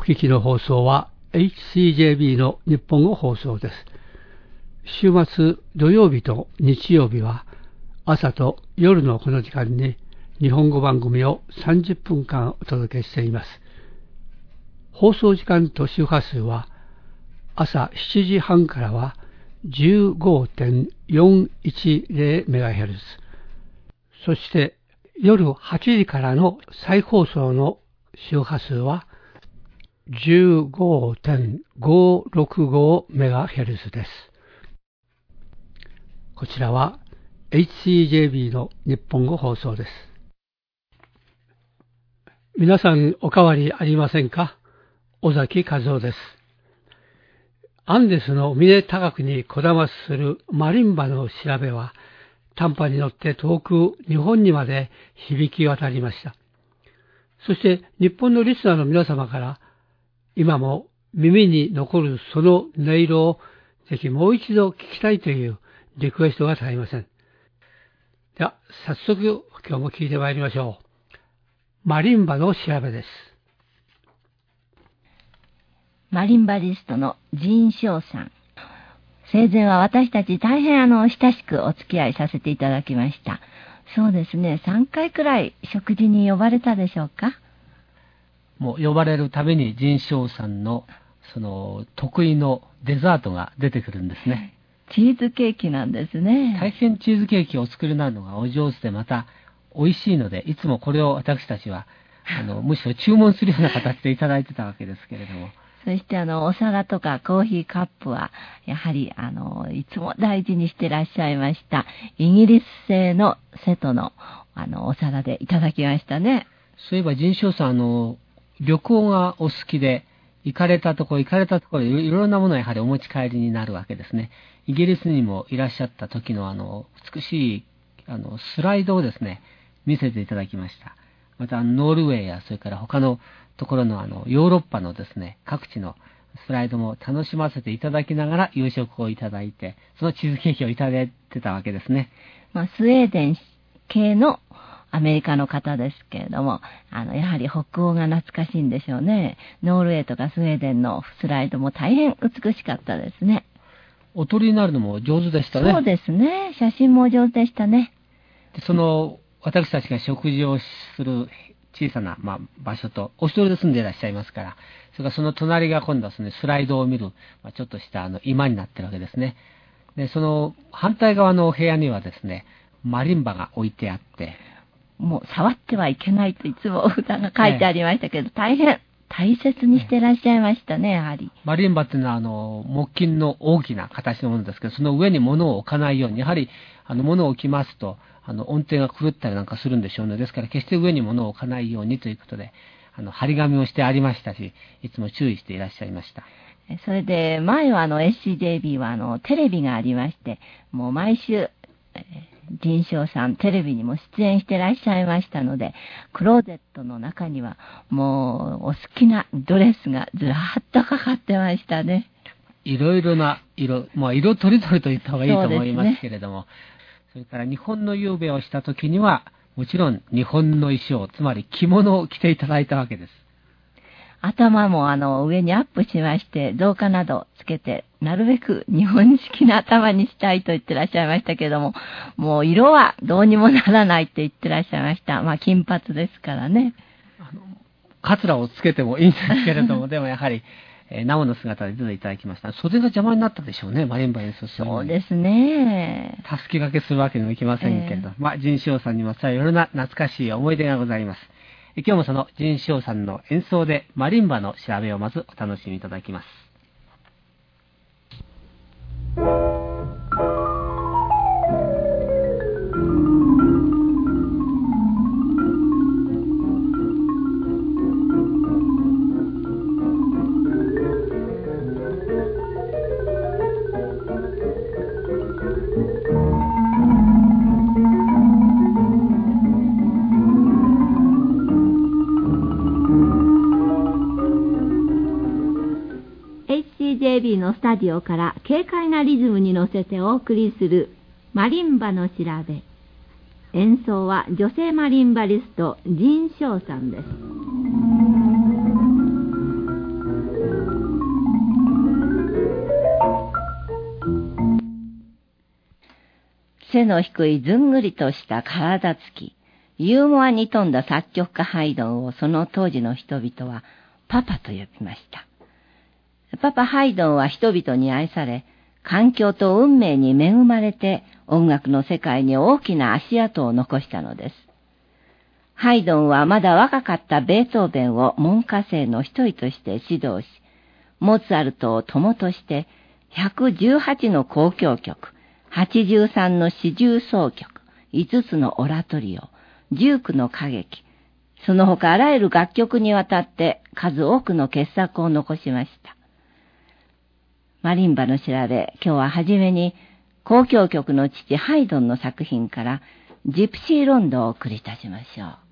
聞きの放送は HCJB の日本語放送です。週末土曜日と日曜日は朝と夜のこの時間に日本語番組を30分間お届けしています。放送時間と周波数は朝7時半からは 15.410MHz、 そして夜8時からの再放送の周波数は 15.565MHz です。こちらは HCJB の日本語放送です。皆さんお変わりありませんか？尾崎和夫です。アンデスの峰高くにこだまするマリンバの調べは短波に乗って遠く日本にまで響き渡りました。そして日本のリスナーの皆様から今も耳に残るその音色をぜひもう一度聞きたいというリクエストが絶えません。では早速今日も聞いてまいりましょう。マリンバの調べです。 マリンバリストの仁祥さん。生前は私たち大変親しくお付き合いさせていただきました。そうですね、3回くらい食事に呼ばれたでしょうか。 もう呼ばれるたびに仁祥さんのその得意のデザートが出てくるんですね。 チーズケーキなんですね。 大変チーズケーキをお作りになるのがお上手で、また美味しいので、いつもこれを私たちはむしろ注文するような形でいただいてたわけですけれども。 そしてお皿とかコーヒーカップはやはりいつも大事にしてらっしゃいましたイギリス製のセトのお皿でいただきましたね。 そういえば仁祥さん旅行がお好きで、行かれたところいろんなものをやはりお持ち帰りになるわけですね。イギリスにもいらっしゃった時の美しいスライドをですね見せていただきました。またノルウェーやそれから他のところのヨーロッパのですね各地のスライドも楽しませていただきながら夕食をいただいて、そのチーズケーキをいただいてたわけですね。 スウェーデン系のアメリカの方ですけれども、やはり北欧が懐かしいんでしょうね。ノルウェーとかスウェーデンのスライドも大変美しかったですね。 お撮りになるのも上手でしたね。 そうですね、写真も上手でしたね。 で私たちが食事をする小さな、場所と、お一人で住んでいらっしゃいますから、それからその隣が今度はですね、スライドを見る、ちょっとした居間になってるわけですね。で、その反対側の部屋にはですね、マリンバが置いてあって、 もう触ってはいけないといつも札が書いてありましたけど、大変大切にしてらっしゃいましたね、やはり。 マリンバっていうのは木琴の大きな形のものですけど、その上に物を置かないように、やはり物を置きますと音程が狂ったりなんかするんでしょうね。ですから決して上に物を置かないようにということで張り紙をしてありましたし、いつも注意していらっしゃいました。 それで前はSCJB はテレビがありまして、もう毎週仁祥さんテレビにも出演してらっしゃいましたので、クローゼットの中にはもうお好きなドレスがずらっとかかってましたね。 いろいろな色とりどりと言った方がいいと思いますけれども、それから日本の夕べをした時にはもちろん日本の衣装、つまり着物を着ていただいたわけです。 頭も上にアップしまして、造花などつけて、なるべく日本式な頭にしたいと言ってらっしゃいましたけども、もう色はどうにもならないって言ってらっしゃいました。金髪ですからね。 カツラをつけてもいいんですけれども、でもやはり生の姿で出ていただきました。袖が邪魔になったでしょうね、マリンバ演奏するのに。 そうですね。 たすき掛けするわけにもいきませんけれど、仁祥さんにまつわるいろんな懐かしい思い出がございます。今日もその仁祥さんの演奏でマリンバの調べをまずお楽しみいただきます。 HCJB のスタジオから軽快なリズムに乗せてお送りするマリンバの調べ。演奏は女性マリンバリスト仁祥さんです。 背の低いずんぐりとした体つき、ユーモアに富んだ作曲家ハイドンをその当時の人々はパパと呼びました。パパハイドンは人々に愛され、環境と運命に恵まれて音楽の世界に大きな足跡を残したのです。ハイドンはまだ若かったベートーベンを門下生の一人として指導し、モーツァルトを友として118の交響曲、83の四重奏曲、5つのオラトリオ、19の歌劇、その他あらゆる楽曲にわたって数多くの傑作を残しました。マリンバの調べ、今日ははじめに交響曲の父ハイドンの作品からジプシーロンドをお送りいたしましょう。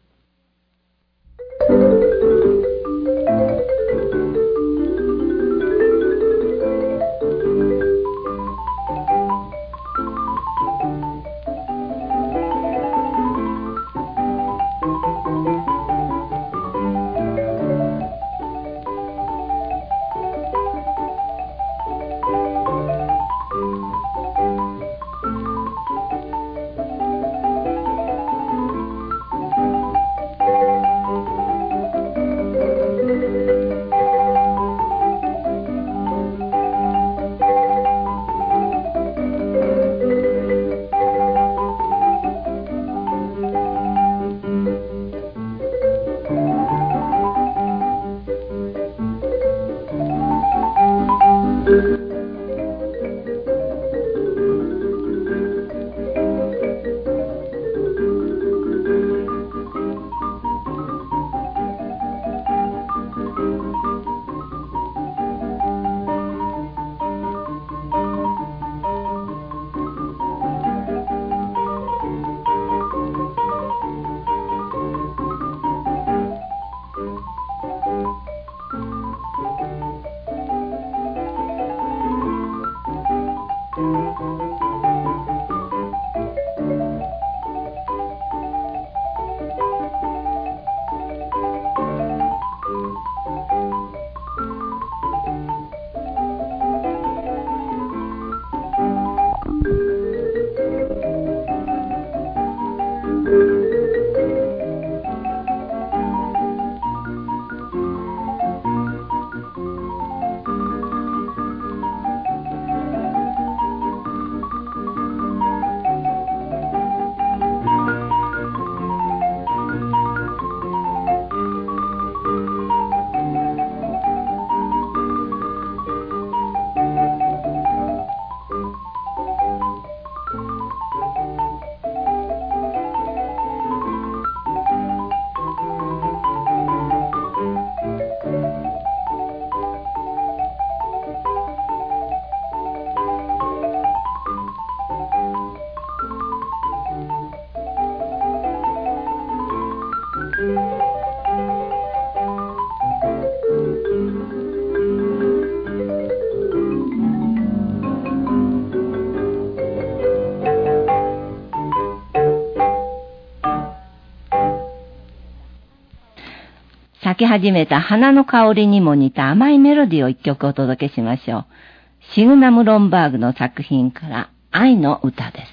咲き始めた花の香りにも似た甘いメロディーを一曲お届けしましょう。シグナム・ロンバーグの作品から愛の歌です。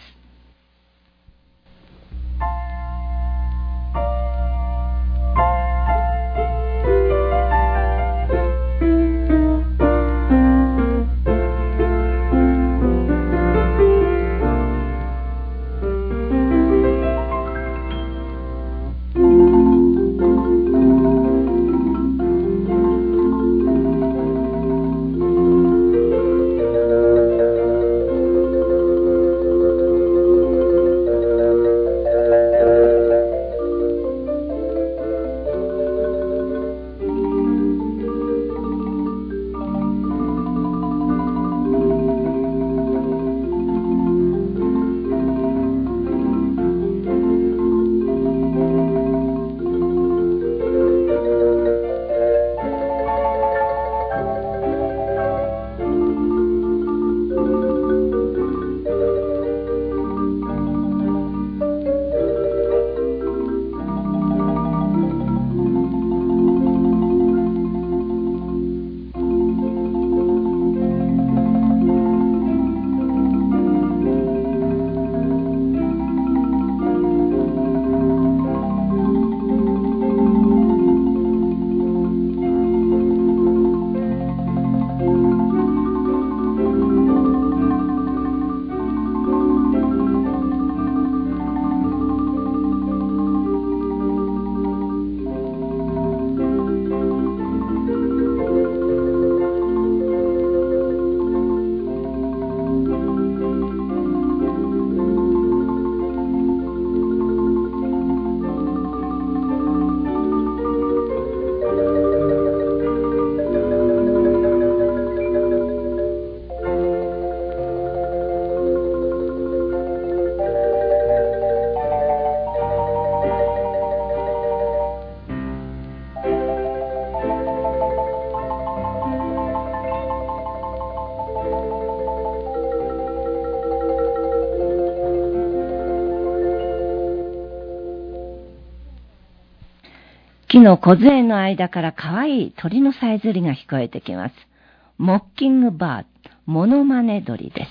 木の梢の間からかわいい鳥のさえずりが聞こえてきます。モッキングバード、モノマネ鳥です。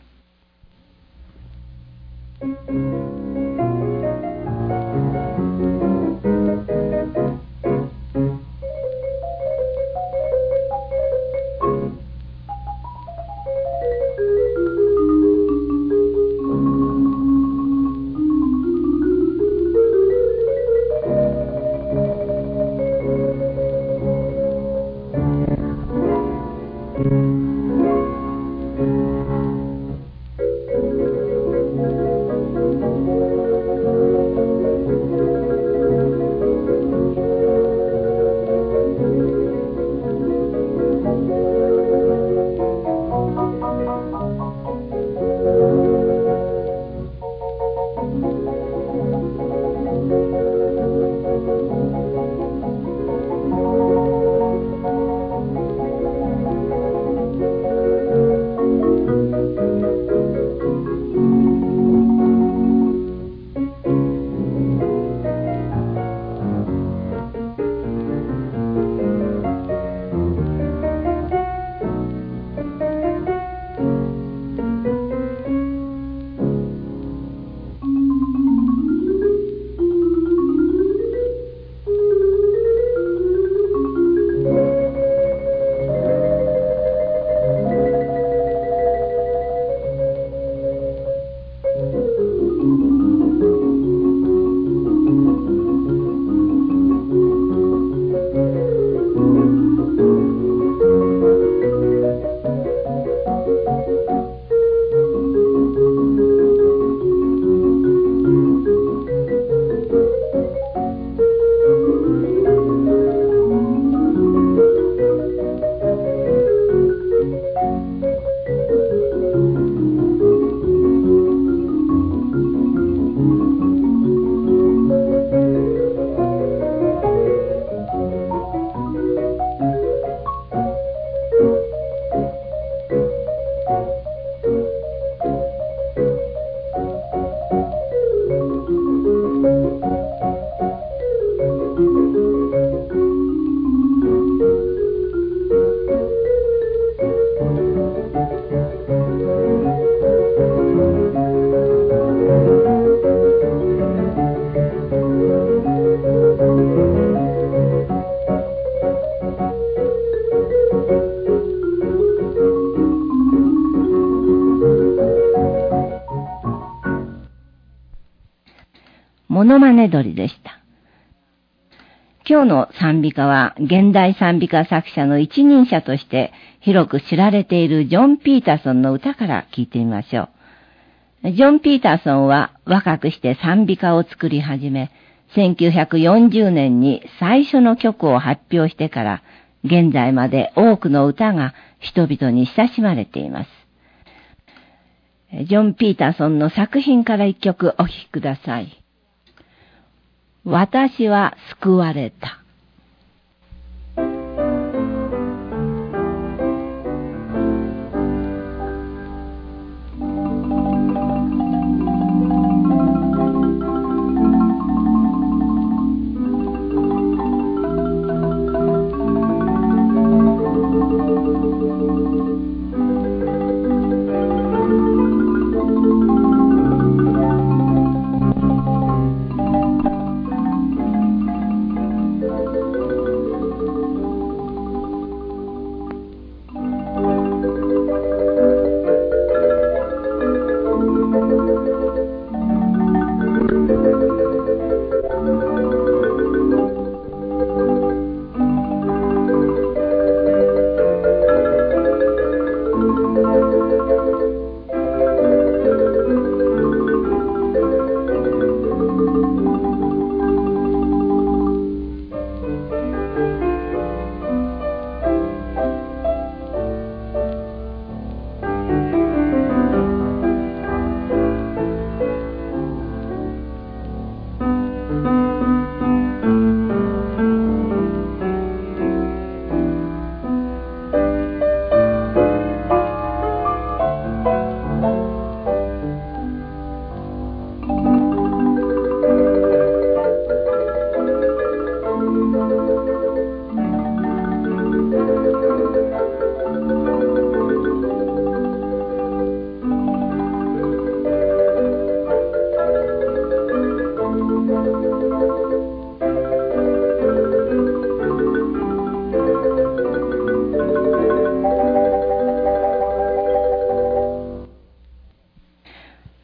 モノマネ鳥でした。今日の賛美歌は現代賛美歌作者の一人者として広く知られているジョン・ピーターソンの歌から聴いてみましょう。ジョン・ピーターソンは若くして賛美歌を作り始め、1940年に最初の曲を発表してから現在まで多くの歌が人々に親しまれています。ジョン・ピーターソンの作品から一曲お聴きください。私は救われた。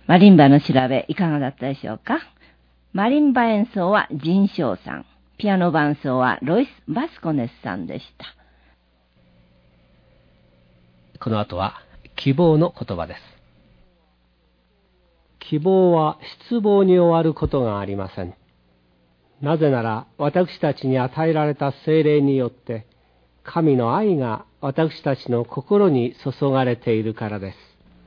マリンバの調べいかがだったでしょうか。マリンバ演奏はジン・ショウさん、ピアノ伴奏はロイス・バスコネスさんでした。 この後は希望の言葉です。希望は失望に終わることがありません。なぜなら私たちに与えられた聖霊によって神の愛が私たちの心に注がれているからです。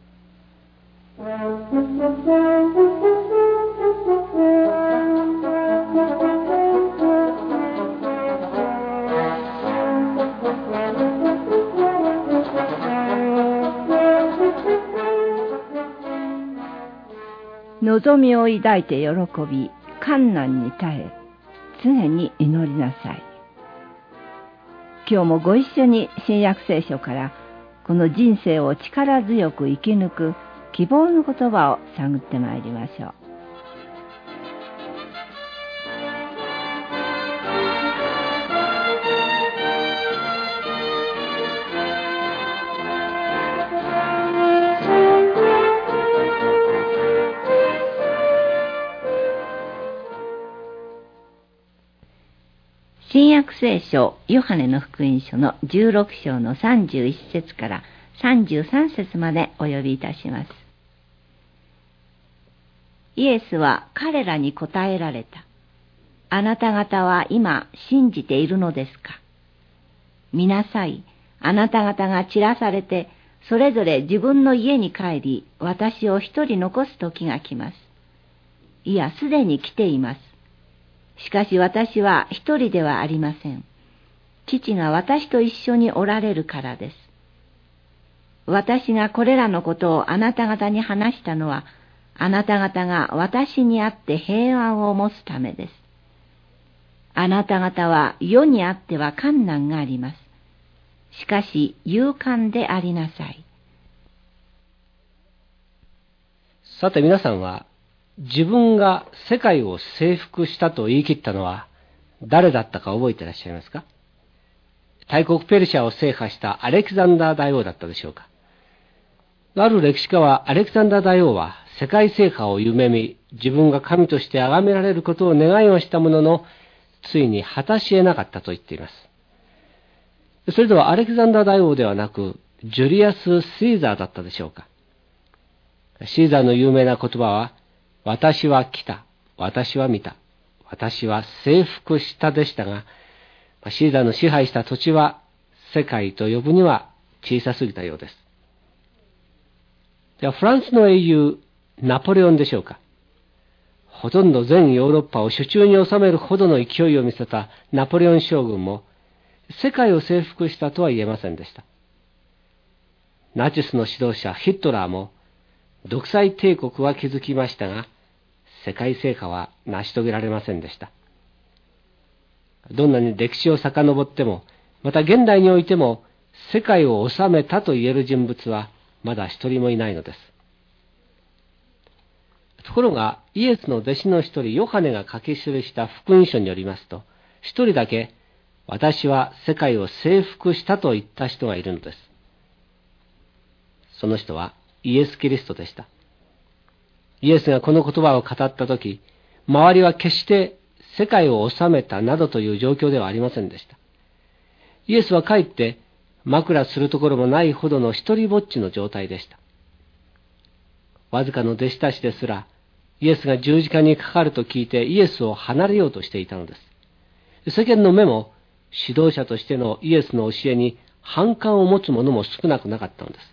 望みを抱いて喜び、困難に耐え、常に祈りなさい。今日もご一緒に新約聖書からこの人生を力強く生き抜く希望の言葉を探ってまいりましょう。新約聖書ヨハネの福音書の16章の31節から33節までお読みいたします。イエスは彼らに答えられた。あなた方は今信じているのですか。見なさい。あなた方が散らされて、それぞれ自分の家に帰り、私を一人残す時が来ます。いや、すでに来ています。しかし私は一人ではありません。父が私と一緒におられるからです。私がこれらのことをあなた方に話したのは、あなた方が私にあって平安を持つためです。あなた方は世にあっては困難があります。しかし勇敢でありなさい。 さて皆さんは、自分が世界を征服したと言い切ったのは誰だったか覚えていらっしゃいますか？大国ペルシャを制覇したアレキサンダー大王だったでしょうか？ある歴史家はアレキサンダー大王は世界制覇を夢見、自分が神として崇められることを願いをしたものの、ついに果たし得なかったと言っています。それではアレキサンダー大王ではなく、ジュリアス・シーザーだったでしょうか？シーザーの有名な言葉は、私は来た、私は見た、私は征服したでしたが、シーザーの支配した土地は世界と呼ぶには小さすぎたようです。ではフランスの英雄ナポレオンでしょうか？ほとんど全ヨーロッパを手中に収めるほどの勢いを見せたナポレオン将軍も世界を征服したとは言えませんでした。ナチスの指導者ヒットラーも独裁帝国は築きましたが、世界制覇は成し遂げられませんでした。どんなに歴史を遡っても、また現代においても、世界を治めたと言える人物はまだ一人もいないのです。ところが、イエスの弟子の一人、ヨハネが書き記した福音書によりますと、一人だけ、私は世界を征服したと言った人がいるのです。その人はイエス・キリストでした。イエスがこの言葉を語ったとき、周りは決して世界を治めたなどという状況ではありませんでした。イエスはかえって枕するところもないほどの一人ぼっちの状態でした。わずかの弟子たちですら、イエスが十字架にかかると聞いてイエスを離れようとしていたのです。世間の目も指導者としてのイエスの教えに反感を持つ者も少なくなかったのです。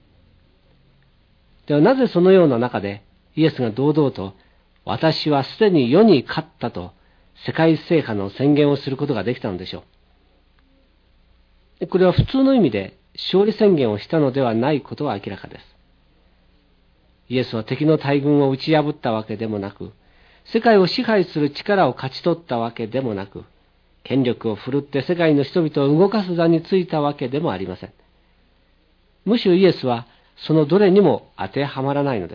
ではなぜそのような中でイエスが堂々と私はすでに世に勝ったと世界制覇の宣言をすることができたのでしょう。これは普通の意味で勝利宣言をしたのではないことは明らかです。イエスは敵の大軍を打ち破ったわけでもなく、世界を支配する力を勝ち取ったわけでもなく、権力を振るって世界の人々を動かす座についたわけでもありません。むしろイエスはそのどれにも当てはまらないのです。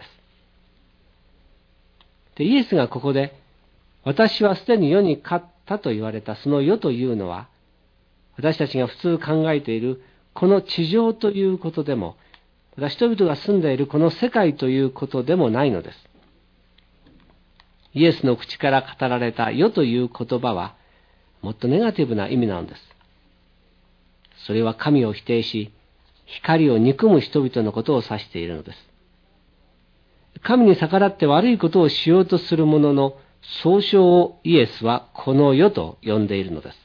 で、イエスがここで、私はすでに世に勝ったと言われたその世というのは、私たちが普通考えているこの地上ということでもまた人々が住んでいるこの世界ということでもないのです。イエスの口から語られた世という言葉はもっとネガティブな意味なのです。それは神を否定し、光を憎む人々のことを指しているのです。神に逆らって悪いことをしようとする者の総称をイエスはこの世と呼んでいるのです。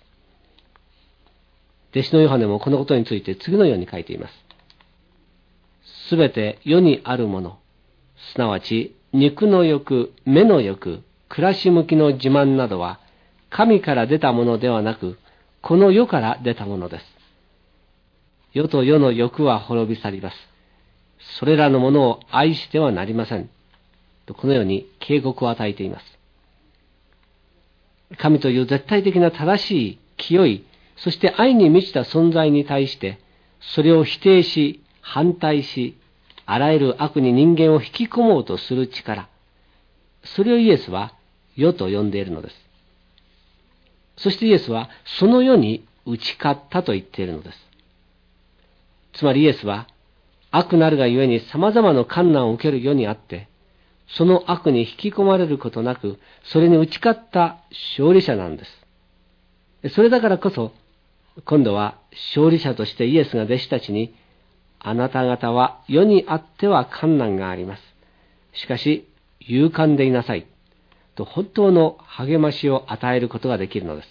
弟子のヨハネもこのことについて次のように書いています。すべて世にあるもの、すなわち肉の欲、目の欲、暮らし向きの自慢などは神から出たものではなく、この世から出たものです。世と世の欲は滅び去ります。それらのものを愛してはなりません。とこのように警告を与えています。神という絶対的な正しい、清い、そして愛に満ちた存在に対して、それを否定し、反対し、あらゆる悪に人間を引き込もうとする力、それをイエスは世と呼んでいるのです。そしてイエスはその世に打ち勝ったと言っているのです。つまりイエスは悪なるがゆえに様々な困難を受ける世にあって、その悪に引き込まれることなく、それに打ち勝った勝利者なんです。それだからこそ、今度は勝利者としてイエスが弟子たちに、あなた方は世にあっては困難があります。しかし、勇敢でいなさい。と本当の励ましを与えることができるのです。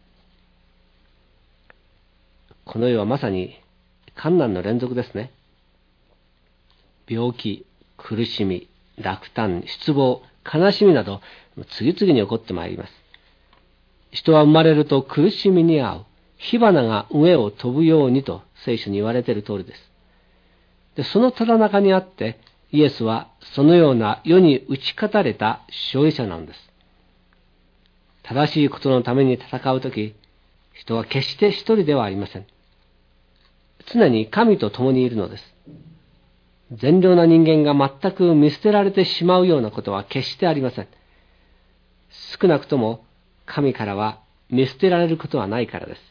この世はまさに困難の連続ですね。病気、苦しみ、落胆、失望、悲しみなど次々に起こってまいります。人は生まれると苦しみに遭う。火花が上を飛ぶようにと聖書に言われている通りです。で、そのただ中にあってイエスはそのような世に打ち勝たれた勝利者なんです。正しいことのために戦うとき、人は決して一人ではありません。常に神と共にいるのです。善良な人間が全く見捨てられてしまうようなことは決してありません。少なくとも神からは見捨てられることはないからです。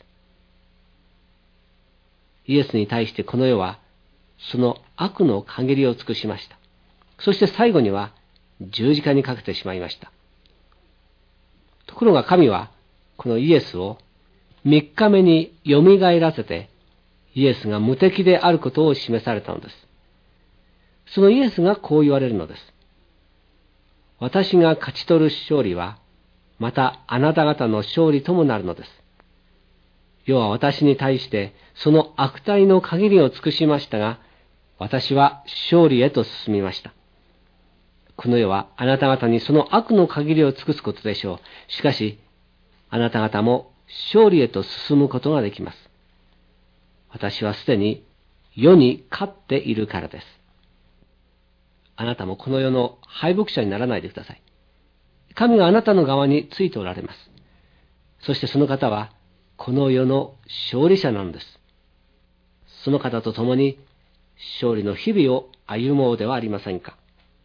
イエスに対してこの世はその悪の限りを尽くしました。そして最後には十字架にかけてしまいました。ところが神はこのイエスを3日目によみがえらせて、イエスが無敵であることを示されたのです。そのイエスがこう言われるのです。私が勝ち取る勝利は、またあなた方の勝利ともなるのです。世は私に対してその悪態の限りを尽くしましたが、私は勝利へと進みました。この世はあなた方にその悪の限りを尽くすことでしょう。しかし、あなた方も勝利へと進むことができます。私はすでに世に勝っているからです。あなたもこの世の敗北者にならないでください。神があなたの側についておられます。そしてその方はこの世の勝利者なんです。その方と共に勝利の日々を歩もうではありませんか。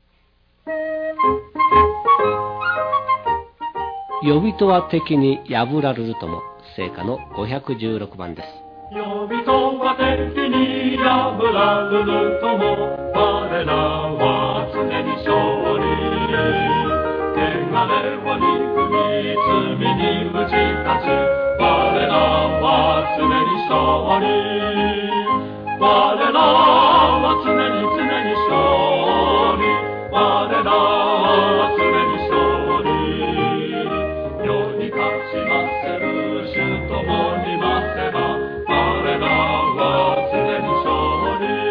呼人は敵に破られるとも、聖歌の516番です。 呼人は敵に破られるとも、我らは常に勝利。汚れを憎み罪に打ち勝つ、我らは常に勝利。我らは常に勝利。我らは常に勝利。世に勝ちませる主ともにませば、我らは常に勝利。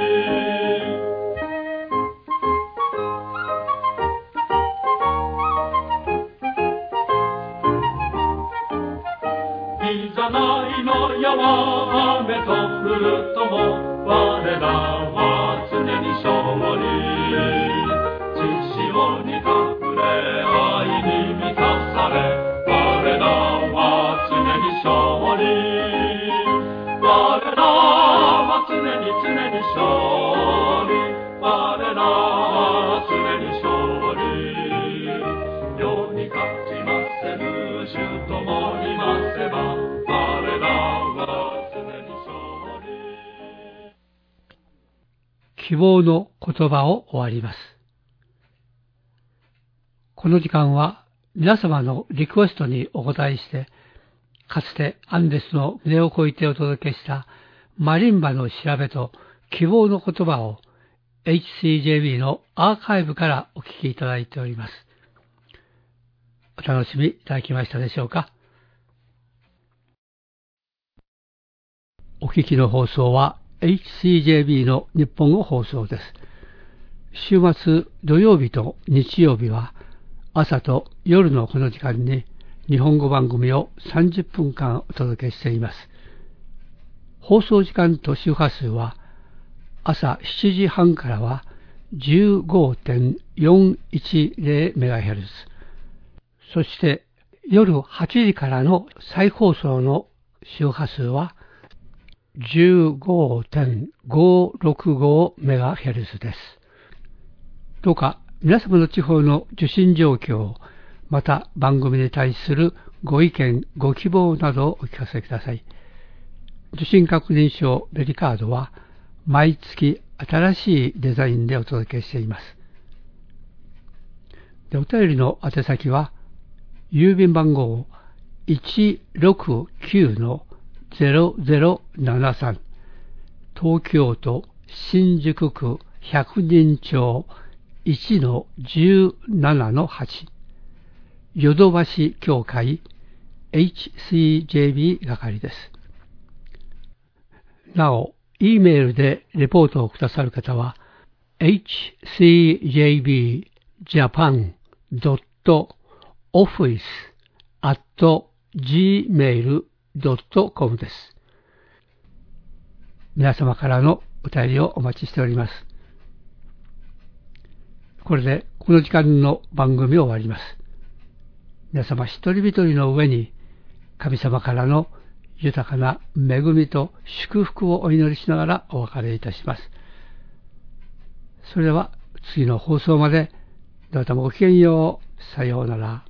いざないの矢は雨と降るとも、我らは常に勝利。血潮に隠れ愛に満たされ、我らは常に勝利。我らは常に勝利。我らは常に勝利。世に勝ちませる主ともにませば、我らは常に勝利。 希望の言葉を終わります。この時間は皆様のリクエストにお答えして、かつてアンデスの胸をこいてお届けしたマリンバの調べと希望の言葉を HCJB のアーカイブからお聞きいただいております。お楽しみいただきましたでしょうか。お聞きの放送は HCJB の日本語放送です。週末土曜日と日曜日は朝と夜のこの時間に日本語番組を30分間お届けしています。放送時間と周波数は朝7時半からは 15.410MHz、 そして夜8時からの再放送の周波数は 15.565MHz です。どうか皆様の地方の受信状況、また番組に対するご意見、ご希望などをお聞かせください。受信確認証ベリカードは毎月新しいデザインでお届けしています。で、お便りの宛先は郵便番号 169-0073 東京都新宿区百人町 1-17-8 ヨドバシ協会 HCJB 係です。なお、Eメールでレポートをくださる方は hcjbjapan.office@gmail.com です。皆様からのお便りをお待ちしております。これでこの時間の番組を終わります。皆様一人一人の上に神様からの豊かな恵みと祝福をお祈りしながらお別れいたします。それでは次の放送までどうぞごきげんよう。さようなら。